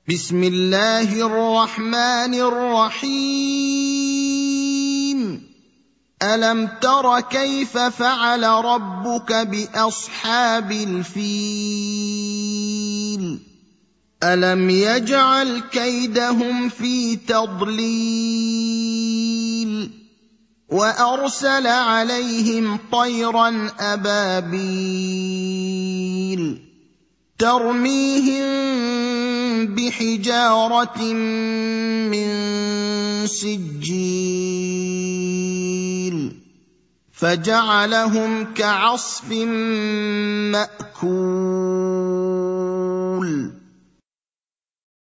بسم الله الرحمن الرحيم. ألم تر كيف فعل ربك بأصحاب الفيل؟ ألم يجعل كيدهم في تضليل وأرسل عليهم طيرا أبابيل ترميهم بحجارة من سجيل فجعلهم كعصف مأكول